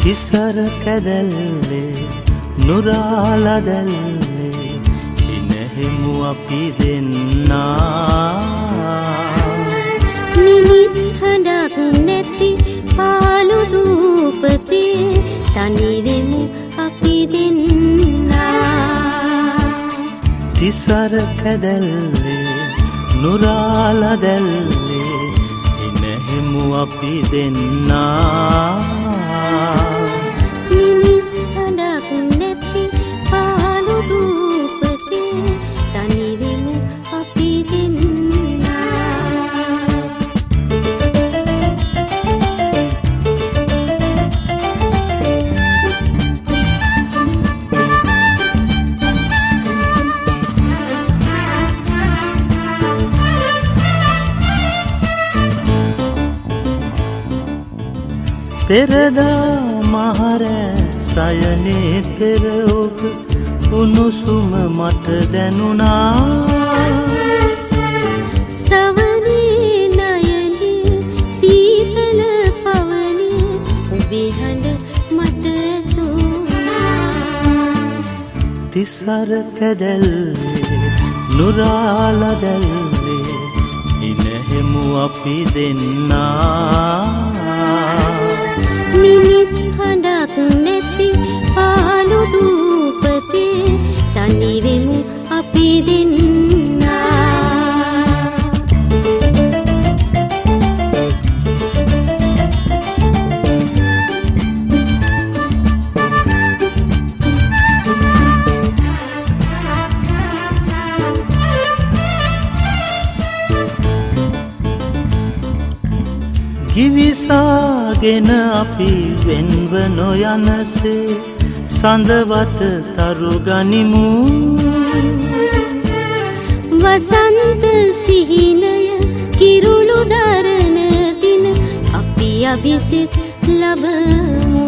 තිසර කැදැල්ලේ නුරාලදැල්ලේ ඉනහෙමු අපි දෙන්නා මිනිස් හඬක් නැති පාළු දූපතේ තනිවෙමු අපි දෙන්නා තිසර කැදැල්ලේ නුරාලදැල්ලේ ඉනහෙමු අපි දෙන්නා මිනිස් හඬක් නැති පාළු දූපතේ තනිවෙමු අපි දෙන්නා පෙරදා මහරෑ සයනේ පෙර ඔබ උණුසුම මට දැනුණා සවනේ නයනේ සීතල පවනේ ඔබේ හඬ මට ඇසුණා තිසර කැදැල්ලේ නුරාලදැල්ලේ ඉනහෙමු අපි දෙන්නා මිනිස් හඬක් නැති පාළු දූපතේ තනිවෙමු අපි දෙන්නා ගිවිසාගෙන අපි වෙන්ව නොයනසේ සඳවට තරු ගනිමු වසන්ත සිහිනය කිරුළු දරන දින අපි අභිසිස් ලබමු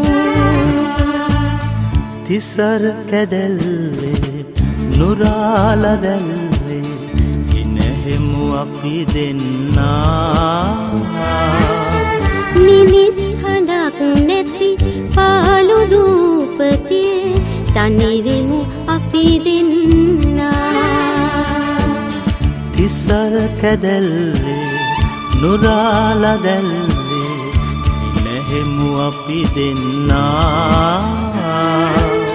තිසර කැදැල්ලේ නුරාලදැල්ලේ ඉනහෙමු අපි දෙන්නා මිනිස් හඬක් නැති පාළු දූපතේ තනිවෙමු අපි දෙන්නා තිසර කැදැල්ලේ නුරාලදැල්ලේ ඉනහෙමු අපි දෙන්නා